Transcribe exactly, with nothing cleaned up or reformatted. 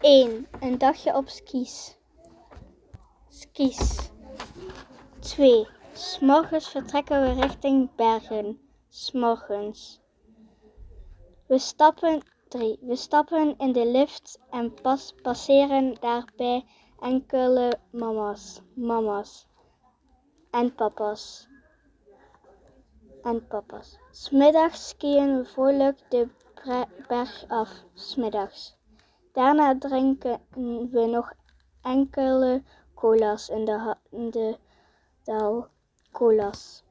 één. Een dagje op skis. Skis. twee. 's Morgens vertrekken we richting Bergen. 's Morgens. We stappen, drie. We stappen in de lift en pas, passeren daarbij enkele mama's, mama's en papa's. En papa's. 's Middags skiën we vrolijk de berg af. 's Middags. Daarna drinken we nog enkele cola's in de, in de dal. Cola's.